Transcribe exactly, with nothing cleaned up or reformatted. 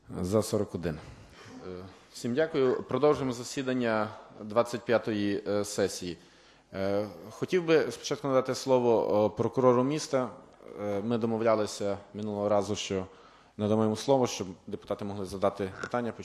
За сорок один. Всім дякую. Продовжуємо засідання двадцять п'ятої сесії. Хотів би спочатку надати слово прокурору міста. Ми домовлялися минулого разу, що надамо йому слово, щоб депутати могли задати питання.